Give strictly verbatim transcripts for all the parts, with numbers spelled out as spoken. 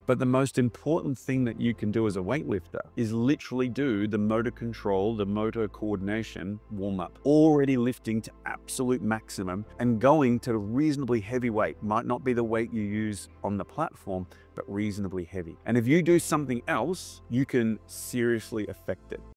But the most important thing that you can do as a weightlifter is literally do the motor control, the motor coordination warm up, already lifting to absolute maximum and going to reasonably heavy weight. Might not be the weight you use on the platform, but reasonably heavy. And if you do something else, you can seriously affect it.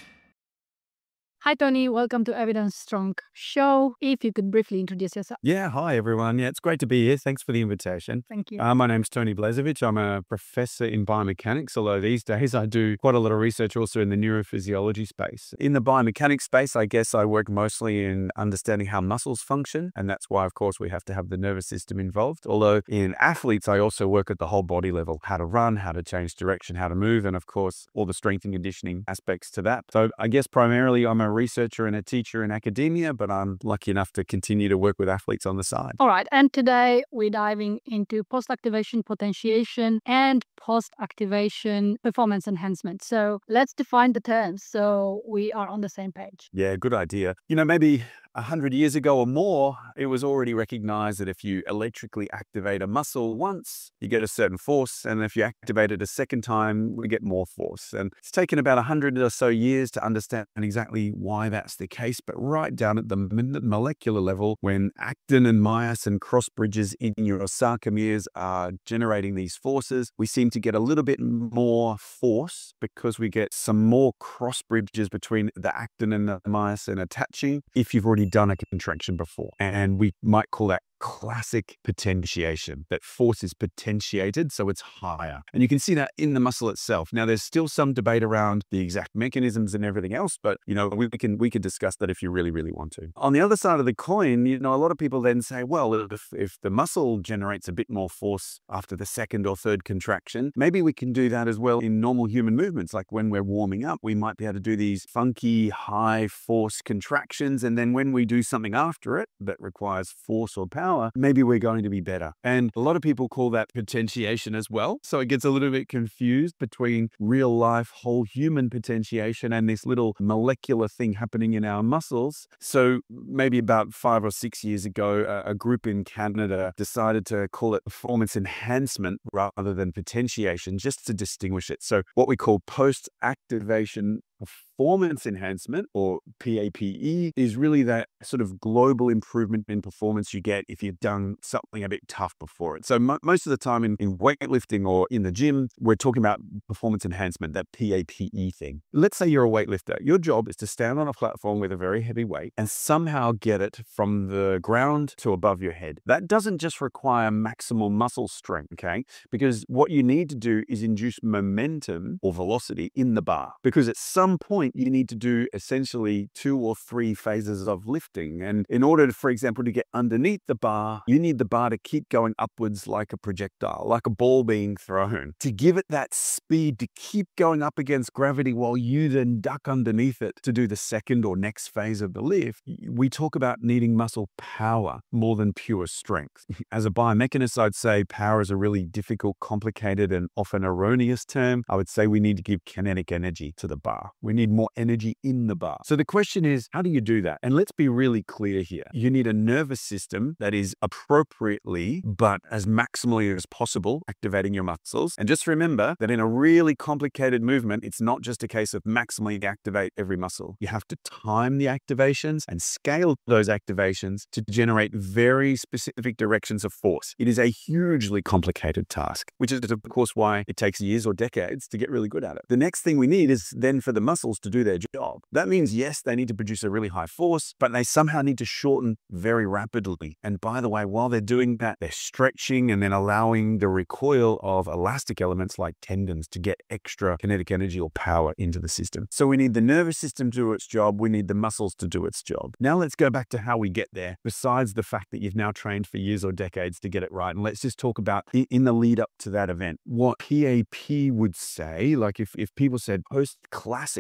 Hi, Tony. Welcome to Evidence Strong Show. If you could briefly introduce yourself. Yeah, hi, everyone. Yeah, it's great to be here. Thanks for the invitation. Thank you. Uh, my name's Tony Blazevich. I'm a professor in biomechanics, although these days I do quite a lot of research also in the neurophysiology space. In the biomechanics space, I guess I work mostly in understanding how muscles function, and that's why, of course, we have to have the nervous system involved. Although in athletes, I also work at the whole body level, how to run, how to change direction, how to move, and of course, all the strength and conditioning aspects to that. So I guess primarily I'm a researcher and a teacher in academia, but I'm lucky enough to continue to work with athletes on the side. All right. And today we're diving into post-activation potentiation and post-activation performance enhancement. So let's define the terms so we are on the same page. Yeah, good idea. You know, maybe a hundred years ago or more, it was already recognized that if you electrically activate a muscle once, you get a certain force. And if you activate it a second time, we get more force. And it's taken about a hundred or so years to understand exactly why that's the case. But right down at the molecular level, when actin and myosin cross bridges in your sarcomeres are generating these forces, we seem to get a little bit more force because we get some more cross bridges between the actin and the myosin attaching if you've already done a contraction before. And we might call that classic potentiation, that force is potentiated, so it's higher. And you can see that in the muscle itself. Now, there's still some debate around the exact mechanisms and everything else, but, you know, we can we can discuss that if you really, really want to. On the other side of the coin, you know, a lot of people then say, well, if, if the muscle generates a bit more force after the second or third contraction, maybe we can do that as well in normal human movements. Like when we're warming up, we might be able to do these funky high force contractions. And then when we do something after it that requires force or power, maybe we're going to be better. And a lot of people call that potentiation as well. So it gets a little bit confused between real life whole human potentiation and this little molecular thing happening in our muscles. So maybe about five or six years ago, a group in Canada decided to call it performance enhancement rather than potentiation, just to distinguish it. So what we call post-activation performance enhancement, or P A P E, is really that sort of global improvement in performance you get if you've done something a bit tough before it. So mo most of the time in, in weightlifting or in the gym, we're talking about performance enhancement, that P A P E thing. Let's say you're a weightlifter. Your job is to stand on a platform with a very heavy weight and somehow get it from the ground to above your head. That doesn't just require maximal muscle strength, okay? Because what you need to do is induce momentum or velocity in the bar. Because at some point, you need to do essentially two or three phases of lifting. And in order, for example, to get underneath the bar, you need the bar to keep going upwards like a projectile, like a ball being thrown. To give it that speed to keep going up against gravity while you then duck underneath it to do the second or next phase of the lift, we talk about needing muscle power more than pure strength. As a biomechanist, I'd say power is a really difficult, complicated, and often erroneous term. I would say we need to give kinetic energy to the bar. We need more energy in the bar. So the question is, how do you do that? And let's be really clear here. You need a nervous system that is appropriately, but as maximally as possible, activating your muscles. And just remember that in a really complicated movement, it's not just a case of maximally activate every muscle. You have to time the activations and scale those activations to generate very specific directions of force. It is a hugely complicated task, which is of course why it takes years or decades to get really good at it. The next thing we need is then for the muscles to do their job. That means, yes, they need to produce a really high force, but they somehow need to shorten very rapidly. And by the way, while they're doing that, they're stretching and then allowing the recoil of elastic elements like tendons to get extra kinetic energy or power into the system. So we need the nervous system to do its job. We need the muscles to do its job. Now let's go back to how we get there, besides the fact that you've now trained for years or decades to get it right. And let's just talk about in the lead up to that event, what P A P would say, like if, if people said post-classic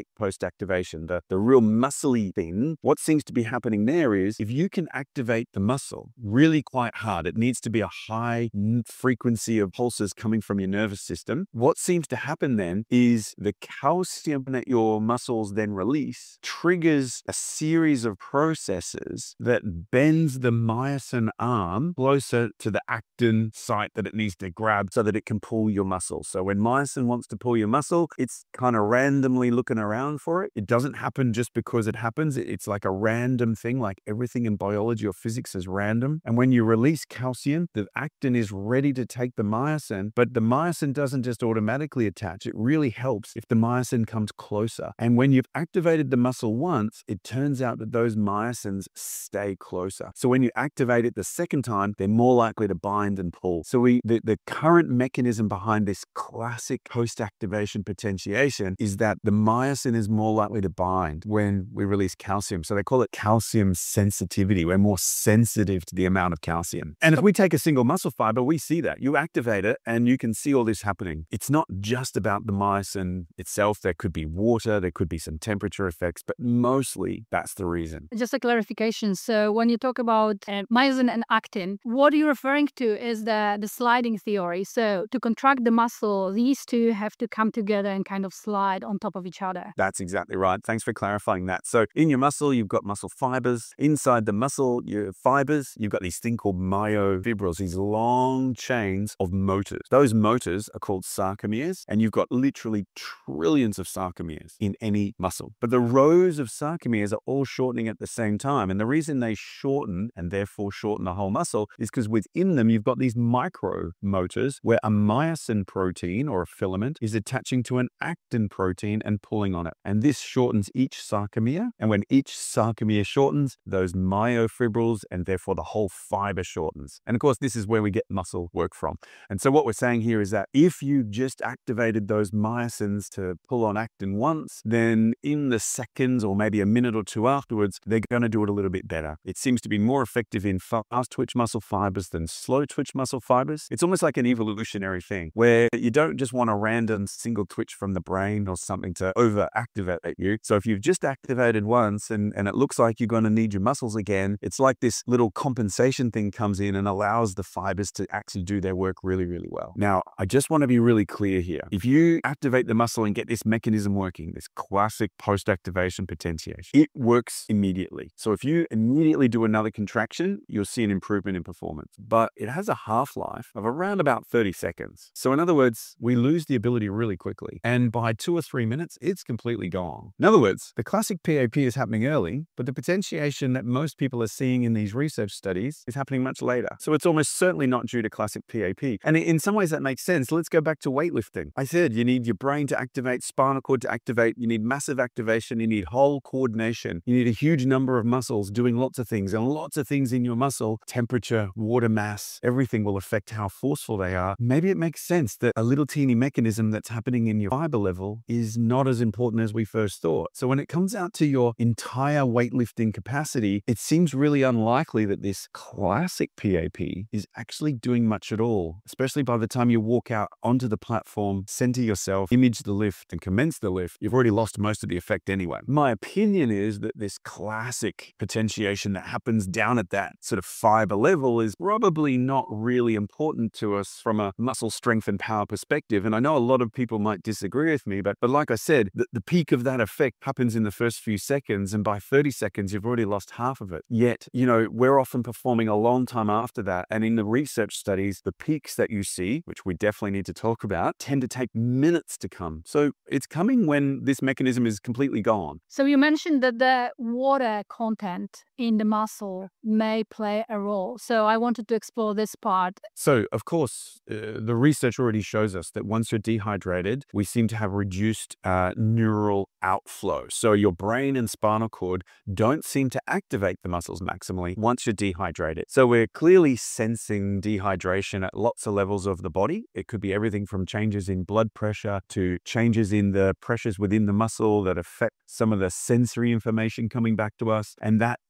classic post-activation, the, the real muscly thing, what seems to be happening there is if you can activate the muscle really quite hard, it needs to be a high frequency of pulses coming from your nervous system. What seems to happen then is the calcium that your muscles then release triggers a series of processes that bends the myosin arm closer to the actin site that it needs to grab so that it can pull your muscle. So when myosin wants to pull your muscle, it's kind of randomly looking around for it. It doesn't happen just because it happens. It's like a random thing, like everything in biology or physics is random. And when you release calcium, the actin is ready to take the myosin, but the myosin doesn't just automatically attach. It really helps if the myosin comes closer. And when you've activated the muscle once, it turns out that those myosins stay closer. So when you activate it the second time, they're more likely to bind and pull. So we the, the current mechanism behind this classic post-activation potentiation is that the myosin is more likely to bind when we release calcium. So they call it calcium sensitivity. We're more sensitive to the amount of calcium. And if we take a single muscle fiber, we see that. You activate it and you can see all this happening. It's not just about the myosin itself. There could be water, there could be some temperature effects, but mostly that's the reason. Just a clarification. So when you talk about uh, myosin and actin, what you're referring to is the, the sliding theory. So to contract the muscle, these two have to come together and kind of slide on top of each other. That's exactly right. Thanks for clarifying that. So in your muscle, you've got muscle fibers. Inside the muscle, your fibers, you've got these thing called myofibrils, these long chains of motors. Those motors are called sarcomeres, and you've got literally trillions of sarcomeres in any muscle. But the rows of sarcomeres are all shortening at the same time. And the reason they shorten and therefore shorten the whole muscle is because within them, you've got these micro motors where a myosin protein or a filament is attaching to an actin protein and pulling on it. And this shortens each sarcomere. And when each sarcomere shortens, those myofibrils and therefore the whole fiber shortens. And of course, this is where we get muscle work from. And so what we're saying here is that if you just activated those myosins to pull on actin once, then in the seconds or maybe a minute or two afterwards, they're going to do it a little bit better. It seems to be more effective in fast twitch muscle fibers than slow twitch muscle fibers. It's almost like an evolutionary thing where you don't just want a random single twitch from the brain or something to over activate you. So if you've just activated once and, and it looks like you're going to need your muscles again, it's like this little compensation thing comes in and allows the fibers to actually do their work really, really well. Now, I just want to be really clear here. If you activate the muscle and get this mechanism working, this classic post-activation potentiation, it works immediately. So if you immediately do another contraction, you'll see an improvement in performance. But it has a half-life of around about thirty seconds. So in other words, we lose the ability really quickly. And by two or three minutes, it's completely gone. In other words, the classic P A P is happening early, but the potentiation that most people are seeing in these research studies is happening much later. So it's almost certainly not due to classic P A P. And in some ways that makes sense. Let's go back to weightlifting. I said you need your brain to activate, spinal cord to activate, you need massive activation, you need whole coordination, you need a huge number of muscles doing lots of things, and lots of things in your muscle, temperature, water mass, everything will affect how forceful they are. Maybe it makes sense that a little teeny mechanism that's happening in your fiber level is not as important as we first thought. So when it comes out to your entire weightlifting capacity, it seems really unlikely that this classic P A P is actually doing much at all, especially by the time you walk out onto the platform, center yourself, image the lift, and commence the lift. You've already lost most of the effect anyway. My opinion is that this classic potentiation that happens down at that sort of fiber level is probably not really important to us from a muscle strength and power perspective. And I know a lot of people might disagree with me, but, but like I said, the, the peak of that effect happens in the first few seconds, and by thirty seconds, you've already lost half of it. Yet, you know, we're often performing a long time after that. And in the research studies, the peaks that you see, which we definitely need to talk about, tend to take minutes to come. So it's coming when this mechanism is completely gone. So you mentioned that the water content in the muscle may play a role. So I wanted to explore this part. So, of course, uh, the research already shows us that once you're dehydrated, we seem to have reduced uh, neural outflow. So your brain and spinal cord don't seem to activate the muscles maximally once you're dehydrated. So we're clearly sensing dehydration at lots of levels of the body. It could be everything from changes in blood pressure to changes in the pressures within the muscle that affect some of the sensory information coming back to us. And that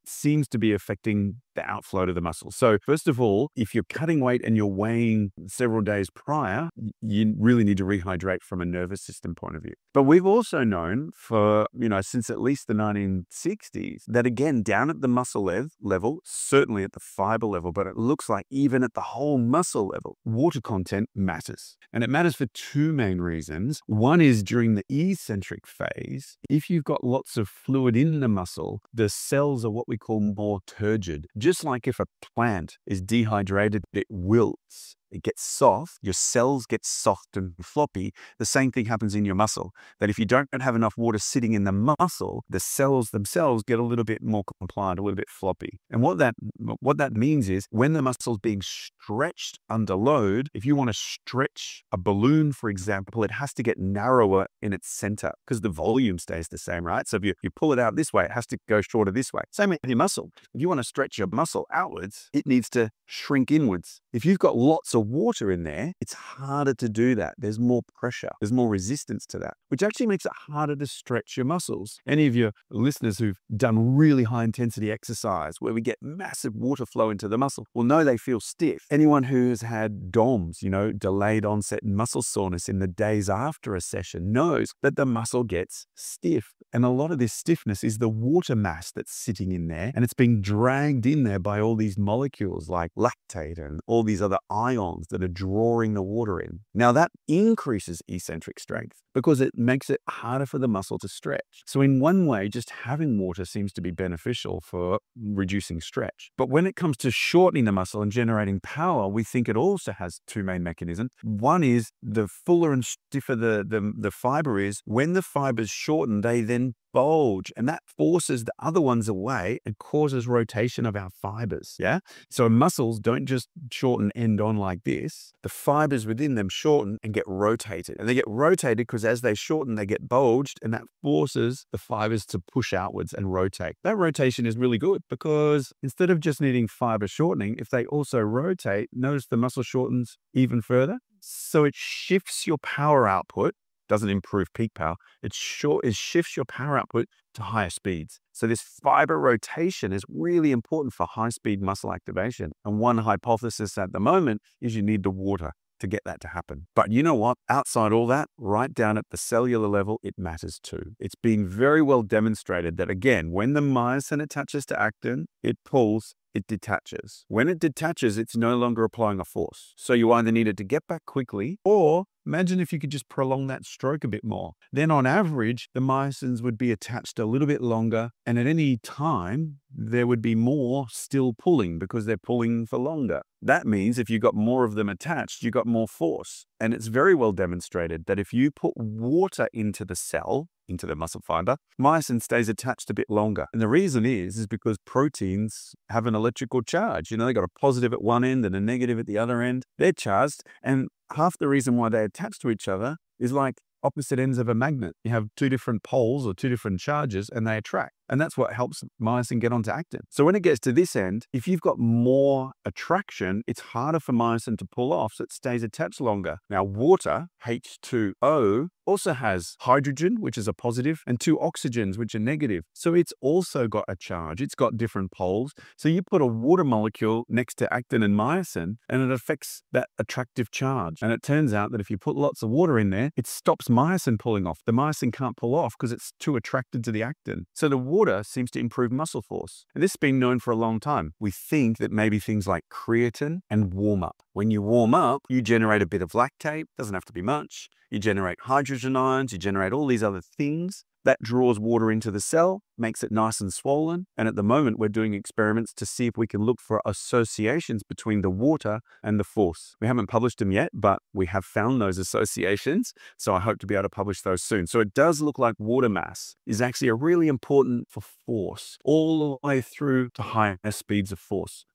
seems to be affecting the outflow to the muscle. So first of all, if you're cutting weight and you're weighing several days prior, you really need to rehydrate from a nervous system point of view. But we've also known for, you know, since at least the nineteen sixties that again, down at the muscle lev- level, certainly at the fiber level, but it looks like even at the whole muscle level, water content matters. And it matters for two main reasons. One is during the eccentric phase, if you've got lots of fluid in the muscle, the cells are what we call more turgid. Just like if a plant is dehydrated, it wilts. It gets soft, your cells get soft and floppy. The same thing happens in your muscle, that if you don't have enough water sitting in the muscle, the cells themselves get a little bit more compliant, a little bit floppy. And what that what that means is when the muscle's being stretched under load, if you want to stretch a balloon, for example, it has to get narrower in its center because the volume stays the same, right? So if you, you pull it out this way, it has to go shorter this way. Same with your muscle. If you want to stretch your muscle outwards, it needs to shrink inwards. If you've got lots of water in there, it's harder to do that. There's more pressure. There's more resistance to that, which actually makes it harder to stretch your muscles. Any of your listeners who've done really high intensity exercise where we get massive water flow into the muscle will know they feel stiff. Anyone who has had D O M S, you know, delayed onset muscle soreness in the days after a session knows that the muscle gets stiff. And a lot of this stiffness is the water mass that's sitting in there and it's being dragged in there by all these molecules like lactate and all these other ions that are drawing the water in. Now that increases eccentric strength because it makes it harder for the muscle to stretch. So in one way, just having water seems to be beneficial for reducing stretch. But when it comes to shortening the muscle and generating power, we think it also has two main mechanisms. One is the fuller and stiffer the, the, the fiber is, when the fibers shorten, they then bulge, and that forces the other ones away and causes rotation of our fibers. Yeah. So muscles don't just shorten end on like this. The fibers within them shorten and get rotated, and they get rotated because as they shorten, they get bulged, and that forces the fibers to push outwards and rotate. That rotation is really good because instead of just needing fiber shortening, if they also rotate, notice the muscle shortens even further. So it shifts your power output. Doesn't improve peak power. It sure it shifts your power output to higher speeds. So this fiber rotation is really important for high speed muscle activation. And one hypothesis at the moment is you need the water to get that to happen. But you know what? Outside all that, right down at the cellular level, it matters too. It's been very well demonstrated that again, when the myosin attaches to actin, it pulls, it detaches. When it detaches, it's no longer applying a force. So you either need it to get back quickly, or imagine if you could just prolong that stroke a bit more. Then on average, the myosins would be attached a little bit longer, and at any time, there would be more still pulling because they're pulling for longer. That means if you got more of them attached, you got more force. And it's very well demonstrated that if you put water into the cell, into the muscle fiber, myosin stays attached a bit longer. And the reason is, is because proteins have an electrical charge. You know, they got a positive at one end and a negative at the other end. They're charged. And half the reason why they attach to each other is like opposite ends of a magnet. You have two different poles or two different charges and they attract. And that's what helps myosin get onto actin. So when it gets to this end, if you've got more attraction, it's harder for myosin to pull off, so it stays attached longer. Now, water, H two O, also has hydrogen, which is a positive, and two oxygens, which are negative. So it's also got a charge. It's got different poles. So you put a water molecule next to actin and myosin, and it affects that attractive charge. And it turns out that if you put lots of water in there, it stops myosin pulling off. The myosin can't pull off because it's too attracted to the actin. So the water seems to improve muscle force. And this has been known for a long time. We think that maybe things like creatine and warm up. When you warm up, you generate a bit of lactate, doesn't have to be much. You generate hydrogen ions, you generate all these other things. That draws water into the cell, makes it nice and swollen. And at the moment, we're doing experiments to see if we can look for associations between the water and the force. We haven't published them yet, but we have found those associations. So I hope to be able to publish those soon. So it does look like water mass is actually a really important for force all the way through to higher speeds of force.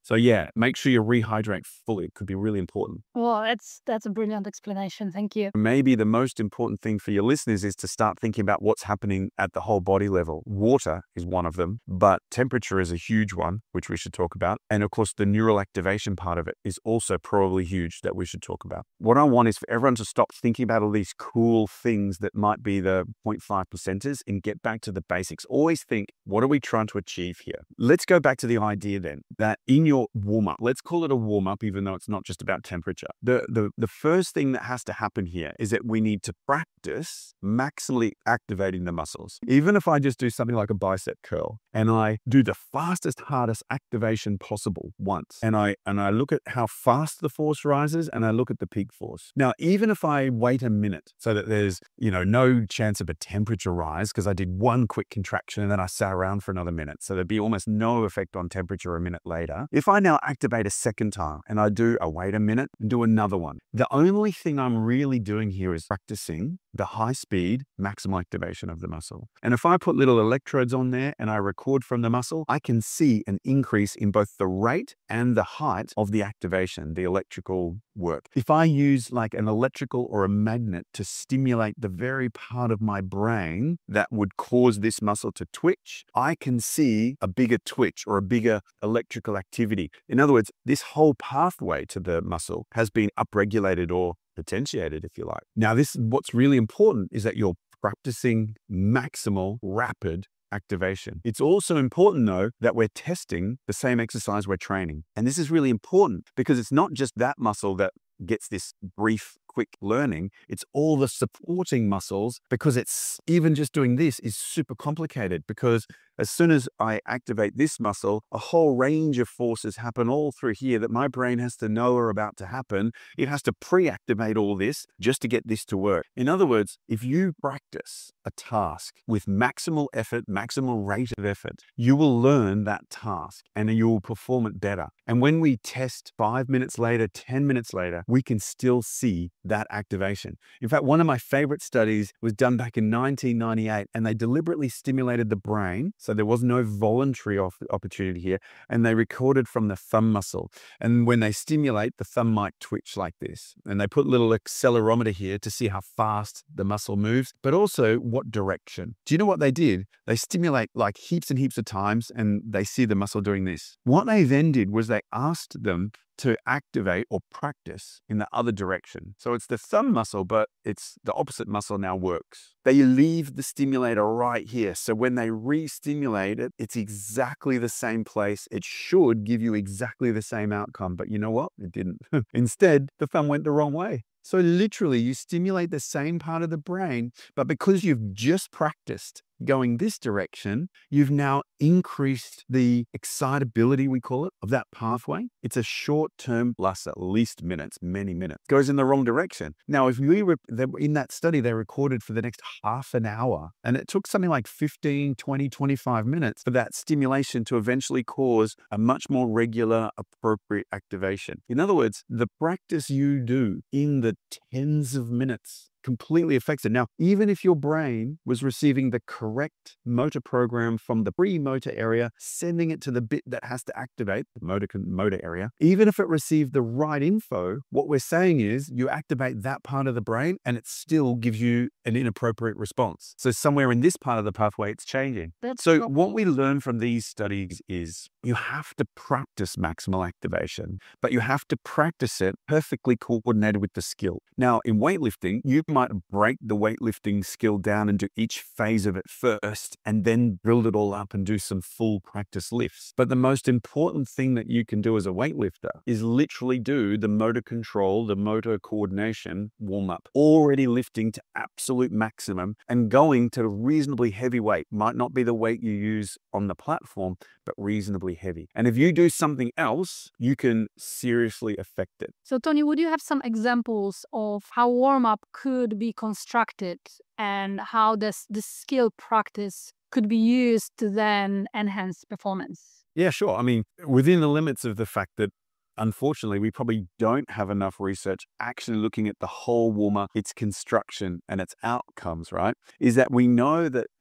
So yeah, make sure you rehydrate fully. It could be really important. Well, that's that's a brilliant explanation. Thank you. Maybe the most important thing for your listeners is to start thinking about what's happening at the whole body level. Water is one of them, but temperature is a huge one, which we should talk about. And of course, the neural activation part of it is also probably huge that we should talk about. What I want is for everyone to stop thinking about all these cool things that might be the zero point five percenters and get back to the basics. Always think, what are we trying to achieve here? Let's go back to the idea then that in your warm-up, let's call it a warm-up, even though it's not just about temperature. The, the, the first thing that has to happen here is that we need to practice maximally activating the muscles. Even if I just do something like a bicep curl and I do the fastest, hardest activation possible once, and I, and I look at how fast the force rises and I look at the peak force. Now, even if I wait a minute so that there's, you know, no chance of a temperature rise because I did one quick contraction and then I sat around for another minute. So there'd be almost no effect on temperature a minute later. If I now activate a second time and I do a wait a minute and do another one, the only thing I'm really doing here is practicing the high speed maximal activation of the muscle. And if I put little electrodes on there and I record from the muscle, I can see an increase in both the rate and the height of the activation, the electrical work. If I use like an electrical or a magnet to stimulate the very part of my brain that would cause this muscle to twitch, I can see a bigger twitch or a bigger electrical activity. In other words, this whole pathway to the muscle has been upregulated or potentiated, if you like. Now, this what's really important is that you're practicing maximal rapid activation. It's also important, though, that we're testing the same exercise we're training. And this is really important because it's not just that muscle that gets this brief, quick learning. It's all the supporting muscles, because it's even just doing this is super complicated, because as soon as I activate this muscle, a whole range of forces happen all through here that my brain has to know are about to happen. It has to pre-activate all this just to get this to work. In other words, if you practice a task with maximal effort, maximal rate of effort, you will learn that task and you will perform it better. And when we test five minutes later, ten minutes later, we can still see that activation. In fact, one of my favorite studies was done back in nineteen ninety-eight, and they deliberately stimulated the brain. So there was no voluntary opportunity here. And they recorded from the thumb muscle. And when they stimulate, the thumb might twitch like this. And they put a little accelerometer here to see how fast the muscle moves, but also what direction. Do you know what they did? They stimulate like heaps and heaps of times, and they see the muscle doing this. What they then did was they asked them to activate or practice in the other direction. So it's the thumb muscle, but it's the opposite muscle now works. They leave the stimulator right here. So when they re-stimulate it, it's exactly the same place. It should give you exactly the same outcome, but you know what? It didn't. Instead, the thumb went the wrong way. So literally, you stimulate the same part of the brain, but because you've just practiced going this direction, you've now increased the excitability, we call it, of that pathway. It's a short-term, lasts at least minutes, many minutes. Goes in the wrong direction. Now, if we were in that study, they recorded for the next half an hour, and it took something like fifteen, twenty, twenty-five minutes for that stimulation to eventually cause a much more regular, appropriate activation. In other words, the practice you do in the tens of minutes completely affects it. Now, even if your brain was receiving the correct motor program from the pre-motor area, sending it to the bit that has to activate the motor, motor area, even if it received the right info, what we're saying is you activate that part of the brain and it still gives you an inappropriate response. So somewhere in this part of the pathway, it's changing. That's so cool. What we learn from these studies is you have to practice maximal activation, but you have to practice it perfectly coordinated with the skill. Now, in weightlifting, you might break the weightlifting skill down and do each phase of it first, and then build it all up and do some full practice lifts. But the most important thing that you can do as a weightlifter is literally do the motor control, the motor coordination warm up, already lifting to absolute maximum and going to reasonably heavy weight. Might not be the weight you use on the platform, but reasonably heavy. And if you do something else, you can seriously affect it. So, Tony, would you have some examples of how warm-up could be constructed and how this, this skill practice could be used to then enhance performance? Yeah, sure. I mean, within the limits of the fact that unfortunately, we probably don't have enough research actually looking at the whole warm-up, its construction and its outcomes, right? Is that we know that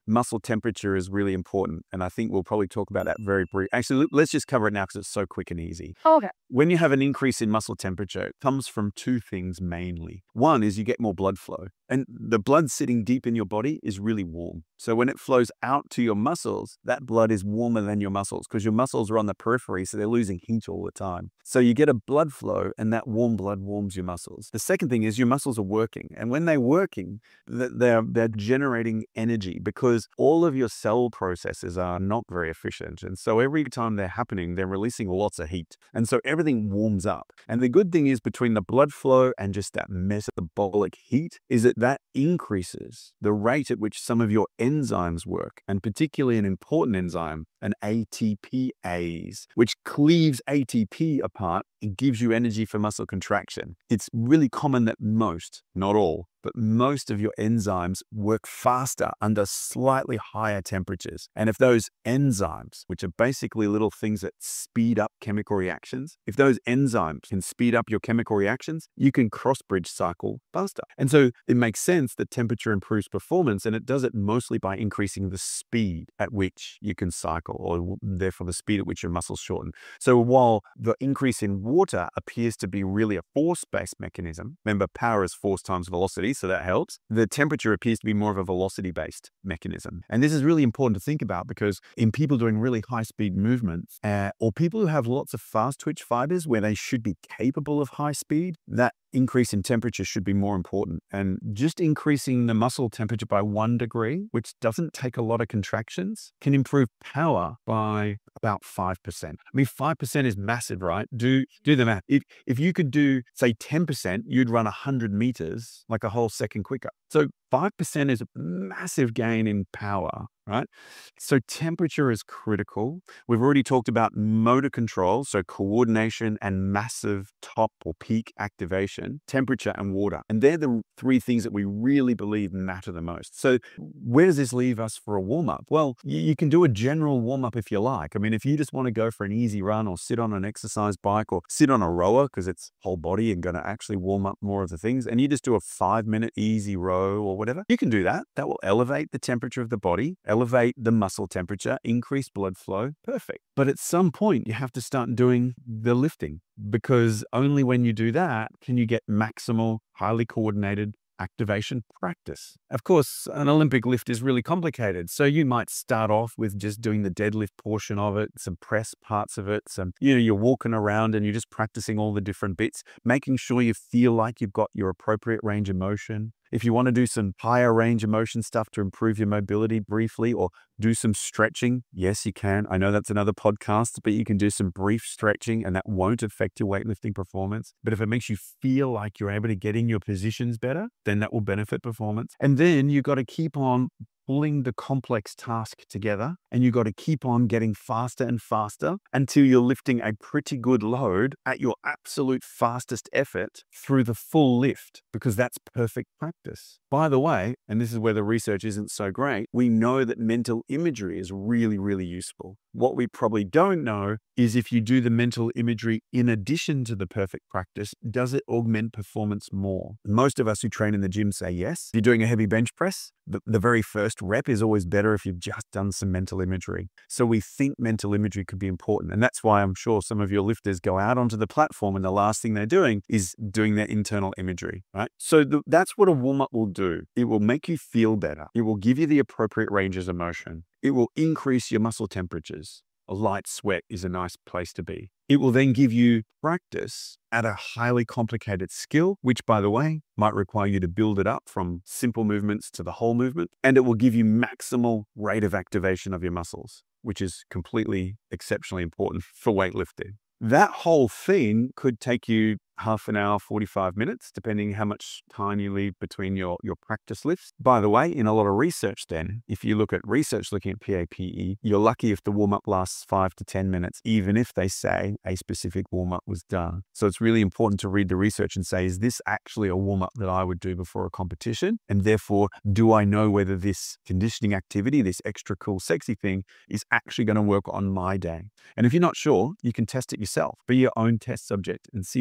muscle temperature is really important. And I think we'll probably talk about that very brief. Actually, let- let's just cover it now because it's so quick and easy. Okay. When you have an increase in muscle temperature, it comes from two things mainly. One is you get more blood flow, and the blood sitting deep in your body is really warm. So when it flows out to your muscles, that blood is warmer than your muscles because your muscles are on the periphery, so they're losing heat all the time. So you get a blood flow, and that warm blood warms your muscles. The second thing is your muscles are working, and when they're working, th- they're they're generating energy because all of your cell processes are not very efficient, and so every time they're happening, they're releasing lots of heat, and so everything warms up. And the good thing is between the blood flow and just that metabolic heat is that that increases the rate at which some of your enzymes work, and particularly an important enzyme, an A T P ase, which cleaves A T P apart and gives you energy for muscle contraction. It's really common that most, not all, but most of your enzymes work faster under slightly higher temperatures. And if those enzymes, which are basically little things that speed up chemical reactions, if those enzymes can speed up your chemical reactions, you can cross-bridge cycle faster. And so it makes sense that temperature improves performance, and it does it mostly by increasing the speed at which you can cycle, or therefore the speed at which your muscles shorten. So while the increase in water appears to be really a force-based mechanism, remember power is force times velocity, so that helps. The temperature appears to be more of a velocity-based mechanism. And this is really important to think about because in people doing really high-speed movements, uh, or people who have lots of fast-twitch fibers where they should be capable of high speed, that increase in temperature should be more important. And just increasing the muscle temperature by one degree, which doesn't take a lot of contractions, can improve power by about five percent. I mean, five percent is massive, right? Do do the math. If, if you could do, say, ten percent, you'd run one hundred meters like a whole second quicker. So five percent is a massive gain in power, right? So temperature is critical. We've already talked about motor control, so coordination and massive top or peak activation, temperature and water. And they're the three things that we really believe matter the most. So where does this leave us for a warm-up? Well, you, you can do a general warm-up if you like. I mean, if you just want to go for an easy run or sit on an exercise bike or sit on a rower because it's whole body and going to actually warm up more of the things, and you just do a five-minute easy row or whatever, you can do that. That will elevate the temperature of the body, elevate the muscle temperature, increase blood flow. Perfect. But at some point, you have to start doing the lifting because only when you do that can you get maximal, highly coordinated activation practice. Of course, an Olympic lift is really complicated. So you might start off with just doing the deadlift portion of it, some press parts of it, some, you know, you're walking around and you're just practicing all the different bits, making sure you feel like you've got your appropriate range of motion. If you want to do some higher range of motion stuff to improve your mobility briefly or do some stretching, yes, you can. I know that's another podcast, but you can do some brief stretching and that won't affect your weightlifting performance. But if it makes you feel like you're able to get in your positions better, then that will benefit performance. And then you've got to keep on pulling the complex task together, and you've got to keep on getting faster and faster until you're lifting a pretty good load at your absolute fastest effort through the full lift, because that's perfect practice. By the way, and this is where the research isn't so great, we know that mental imagery is really, really useful. What we probably don't know is if you do the mental imagery in addition to the perfect practice, does it augment performance more? Most of us who train in the gym say yes. If you're doing a heavy bench press, the, the very first rep is always better if you've just done some mental imagery. So we think mental imagery could be important. And that's why I'm sure some of your lifters go out onto the platform and the last thing they're doing is doing their internal imagery, right? So the, that's what a warm-up will do. It will make you feel better. It will give you the appropriate ranges of motion. It will increase your muscle temperatures. A light sweat is a nice place to be. It will then give you practice at a highly complicated skill, which, by the way, might require you to build it up from simple movements to the whole movement. And it will give you maximal rate of activation of your muscles, which is completely exceptionally important for weightlifting. That whole thing could take you half an hour, forty-five minutes, depending how much time you leave between your, your practice lifts. By the way, in a lot of research then, if you look at research looking at P A P E, you're lucky if the warm-up lasts five to ten minutes, even if they say a specific warm-up was done. So it's really important to read the research and say, is this actually a warm-up that I would do before a competition? And therefore, do I know whether this conditioning activity, this extra cool, sexy thing, is actually going to work on my day? And if you're not sure, you can test it yourself. Be your own test subject and see whether it works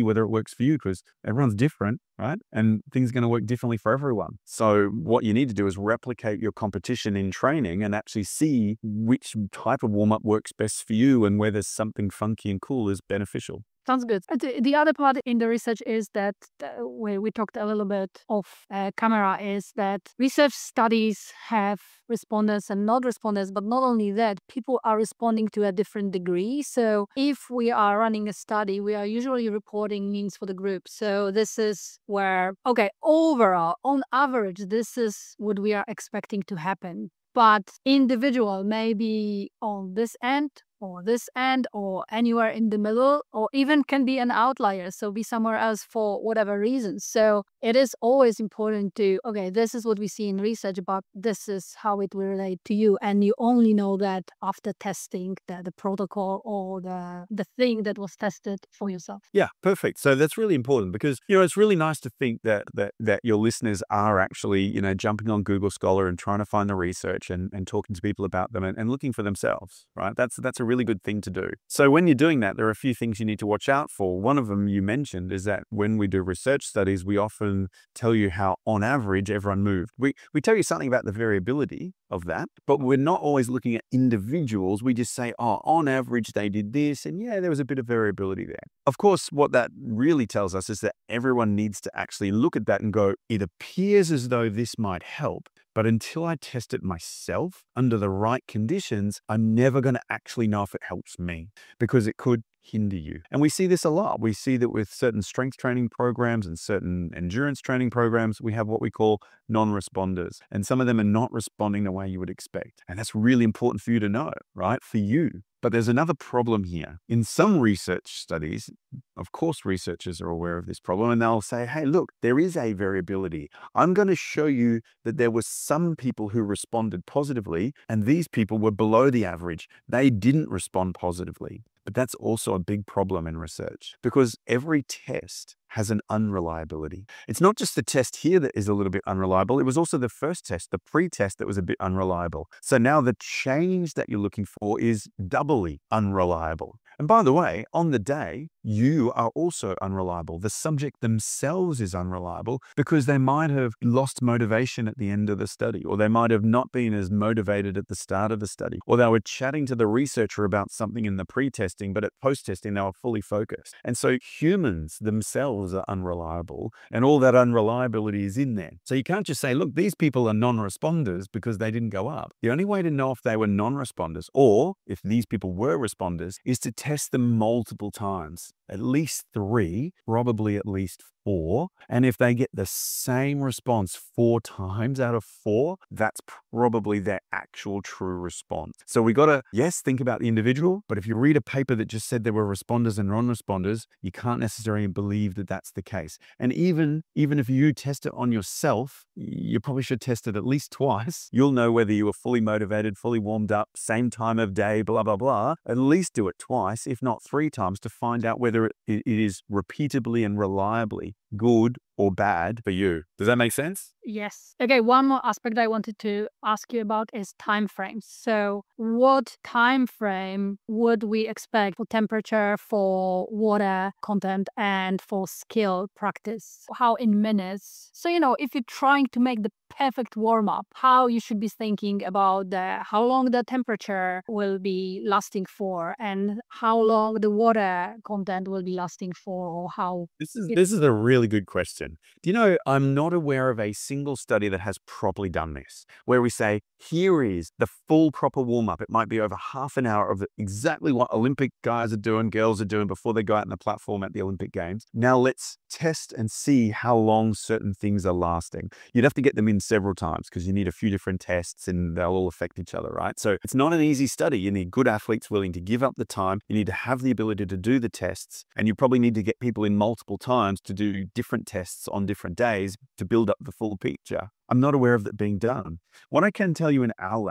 works for you, because everyone's different, right? And things are going to work differently for everyone. So what you need to do is replicate your competition in training and actually see which type of warm-up works best for you and whether something funky and cool is beneficial. Sounds good. Uh, The, the other part in the research is that uh, where we talked a little bit off uh, camera is that research studies have responders and not responders, but not only that, people are responding to a different degree. So if we are running a study, we are usually reporting means for the group. So this is where, okay, overall, on average, this is what we are expecting to happen. But individual, maybe on this end, or this end, or anywhere in the middle, or even can be an outlier, so be somewhere else for whatever reason. So it is always important to, okay, this is what we see in research, but this is how it will relate to you. And you only know that after testing the, the protocol or the, the thing that was tested for yourself. Yeah, perfect. So that's really important, because, you know, it's really nice to think that that that your listeners are actually, you know, jumping on Google Scholar and trying to find the research and, and talking to people about them and, and looking for themselves, right? That's that's a really good thing to do. So when you're doing that, there are a few things you need to watch out for. One of them you mentioned is that when we do research studies, we often tell you how on average everyone moved. We we tell you something about the variability of that, but we're not always looking at individuals. We just say, oh, on average they did this, and yeah, there was a bit of variability there. Of course, what that really tells us is that everyone needs to actually look at that and go, it appears as though this might help, but until I test it myself under the right conditions, I'm never going to actually know if it helps me, because it could hinder you. And we see this a lot. We see that with certain strength training programs and certain endurance training programs, we have what we call non-responders. And some of them are not responding the way you would expect. And that's really important for you to know, right? For you. But there's another problem here. In some research studies, of course, researchers are aware of this problem, and they'll say, hey, look, there is a variability. I'm going to show you that there were some people who responded positively, and these people were below the average. They didn't respond positively. But that's also a big problem in research, because every test has an unreliability. It's not just the test here that is a little bit unreliable. It was also the first test, the pre-test, that was a bit unreliable. So now the change that you're looking for is doubly unreliable. And by the way, on the day, you are also unreliable. The subject themselves is unreliable because they might have lost motivation at the end of the study, or they might have not been as motivated at the start of the study, or they were chatting to the researcher about something in the pre-testing, but at post-testing, they were fully focused. And so humans themselves are unreliable, and all that unreliability is in there. So you can't just say, look, these people are non-responders because they didn't go up. The only way to know if they were non-responders, or if these people were responders, is to test them multiple times. At least three, probably at least four. And if they get the same response four times out of four, that's probably their actual true response. So we got to, yes, think about the individual, but if you read a paper that just said there were responders and non-responders, you can't necessarily believe that that's the case. And even, even if you test it on yourself, you probably should test it at least twice. You'll know whether you were fully motivated, fully warmed up, same time of day, blah, blah, blah. At least do it twice, if not three times, to find out whether it, it is repeatably and reliably good or bad for you. Does that make sense? Yes. Okay, one more aspect I wanted to ask you about is time frames. So what time frame would we expect for temperature, for water content, and for skill practice? How in minutes? So, you know, if you're trying to make the perfect warm-up, how you should be thinking about the how long the temperature will be lasting for, and how long the water content will be lasting for, or how... This is, this is a really good question. Do you know, I'm not aware of a single study that has properly done this, where we say, here is the full proper warm-up. It might be over half an hour of the, exactly what Olympic guys are doing, girls are doing before they go out on the platform at the Olympic Games. Now let's test and see how long certain things are lasting. You'd have to get them in several times because you need a few different tests and they'll all affect each other, right? So it's not an easy study. You need good athletes willing to give up the time. You need to have the ability to do the tests, and you probably need to get people in multiple times to do different tests on different days to build up the full picture. I'm not aware of that being done. What I can tell you in our lab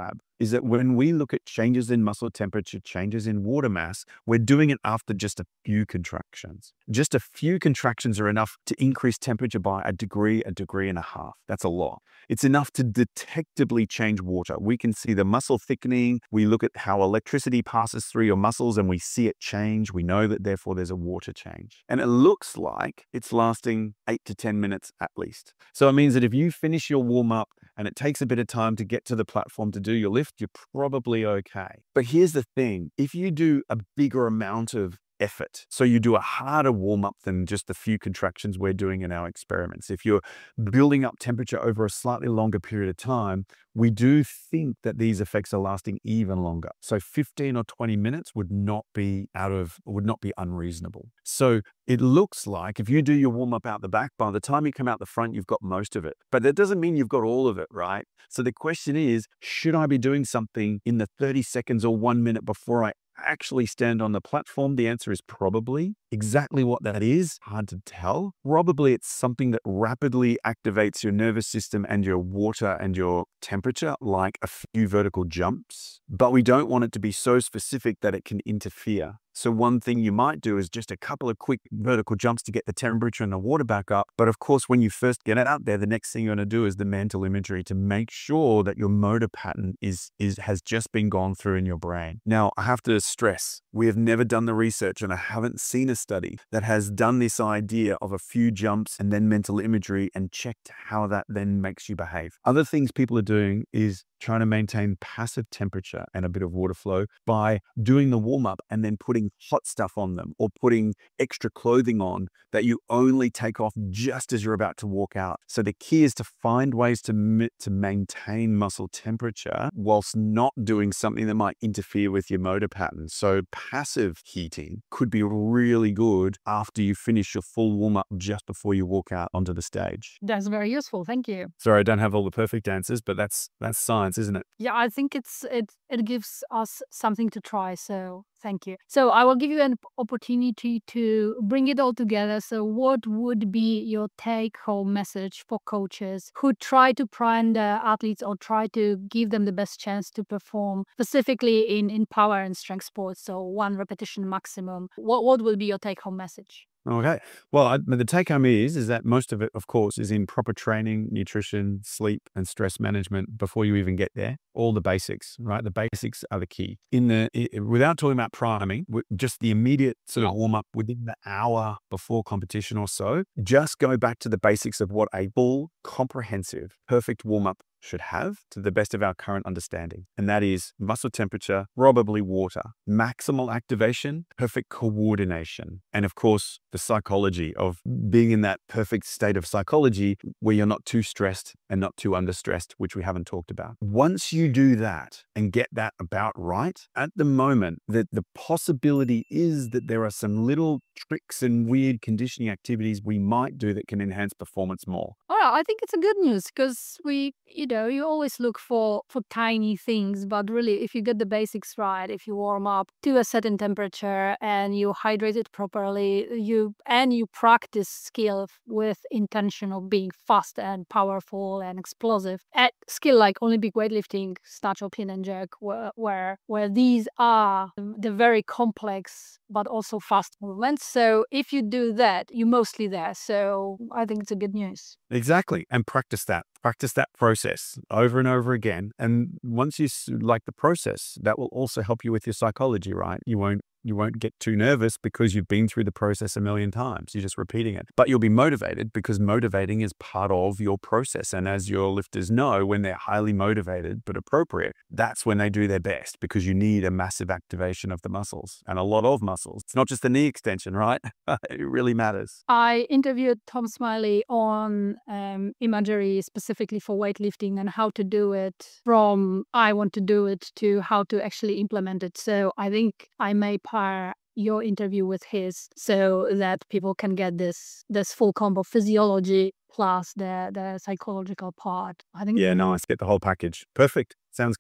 is that when we look at changes in muscle temperature, changes in water mass, we're doing it after just a few contractions. Just a few contractions are enough to increase temperature by a degree, a degree and a half. That's a lot. It's enough to detectably change water. We can see the muscle thickening. We look at how electricity passes through your muscles and we see it change. We know that therefore there's a water change. And it looks like it's lasting eight to ten minutes at least. So it means that if you finish your warm up and it takes a bit of time to get to the platform to do your lift, you're probably okay. But here's the thing. If you do a bigger amount of effort, so you do a harder warm up than just the few contractions we're doing in our experiments, if you're building up temperature over a slightly longer period of time, we do think that these effects are lasting even longer. So fifteen or twenty minutes would not be out of, would not be unreasonable. So it looks like if you do your warm up out the back, by the time you come out the front, you've got most of it. But that doesn't mean you've got all of it, right? So the question is, should I be doing something in the thirty seconds or one minute before I actually stand on the platform? The answer is probably. Exactly what that is, hard to tell. Probably it's something that rapidly activates your nervous system and your water and your temperature, like a few vertical jumps. But we don't want it to be so specific that it can interfere. So one thing you might do is just a couple of quick vertical jumps to get the temperature and the water back up. But of course, when you first get it out there, the next thing you're going to do is the mental imagery to make sure that your motor pattern is, is has just been gone through in your brain. Now, I have to stress, we have never done the research and I haven't seen a study that has done this idea of a few jumps and then mental imagery and checked how that then makes you behave. Other things people are doing is trying to maintain passive temperature and a bit of water flow by doing the warm up and then putting hot stuff on them or putting extra clothing on that you only take off just as you're about to walk out. So the key is to find ways to, to maintain muscle temperature whilst not doing something that might interfere with your motor pattern. So passive heating could be really good after you finish your full warm up just before you walk out onto the stage. That's very useful. Thank you. Sorry, I don't have all the perfect answers, but that's that's science, isn't it? Yeah, I think it's it it gives us something to try. So thank you. So I will give you an opportunity to bring it all together. So what would be your take-home message for coaches who try to prime their athletes or try to give them the best chance to perform specifically in, in power and strength sports? So one repetition maximum. What what will be your take-home message? Okay. Well, I, the take home is, is that most of it, of course, is in proper training, nutrition, sleep, and stress management before you even get there. All the basics, right? The basics are the key. In the, I, without talking about priming, just the immediate sort of warm up within the hour before competition or so, just go back to the basics of what a full, comprehensive, perfect warm up should have to the best of our current understanding. And that is muscle temperature, probably water, maximal activation, perfect coordination. And of course, the psychology of being in that perfect state of psychology where you're not too stressed and not too understressed, which we haven't talked about. Once you do that and get that about right, at the moment, that the possibility is that there are some little tricks and weird conditioning activities we might do that can enhance performance more. All right, I think it's a good news because we, you know, you always look for for tiny things, but really, if you get the basics right, if you warm up to a certain temperature and you hydrate it properly, you and you practice skill with intention of being fast and powerful and explosive, at skill like Olympic weightlifting, snatch or clean and jerk, where where where these are the very complex but also fast movements. So if you do that, you're mostly there. So I think it's a good news. Exactly. And practice that. Practice that process over and over again. And once you like the process, that will also help you with your psychology, right? You won't You won't get too nervous because you've been through the process a million times. You're just repeating it. But you'll be motivated because motivating is part of your process. And as your lifters know, when they're highly motivated but appropriate, that's when they do their best because you need a massive activation of the muscles and a lot of muscles. It's not just the knee extension, right? It really matters. I interviewed Tom Smiley on um, imagery specifically for weightlifting and how to do it from I want to do it to how to actually implement it. So I think I may your interview with his so that people can get this this full combo physiology plus the the psychological part. I think yeah, nice. Get the whole package. Perfect. Sounds good.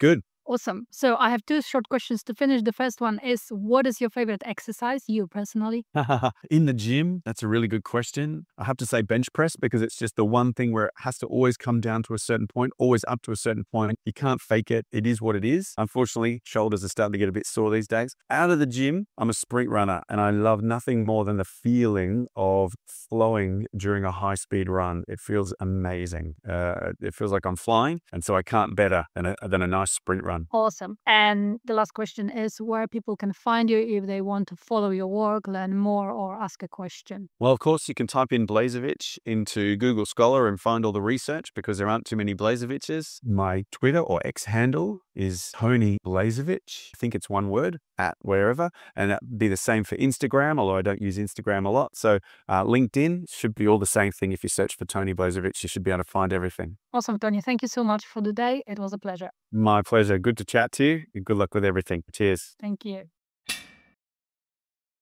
Awesome. So I have two short questions to finish. The first one is, what is your favorite exercise, you personally? In the gym, that's a really good question. I have to say bench press because it's just the one thing where it has to always come down to a certain point, always up to a certain point. You can't fake it. It is what it is. Unfortunately, shoulders are starting to get a bit sore these days. Out of the gym, I'm a sprint runner and I love nothing more than the feeling of flowing during a high speed run. It feels amazing. Uh, it feels like I'm flying. And so I can't better than a, than a nice sprint run. Awesome. And the last question is where people can find you if they want to follow your work, learn more, or ask a question. Well, of course, you can type in Blazevich into Google Scholar and find all the research because there aren't too many Blazeviches. My Twitter or X handle is Tony Blazevich. I think it's one word, at wherever. And that'd be the same for Instagram, although I don't use Instagram a lot. So uh, LinkedIn should be all the same thing. If you search for Tony Blazevich, you should be able to find everything. Awesome, Tony. Thank you so much for the day. It was a pleasure. My pleasure. Good to chat to you. Good luck with everything. Cheers. Thank you.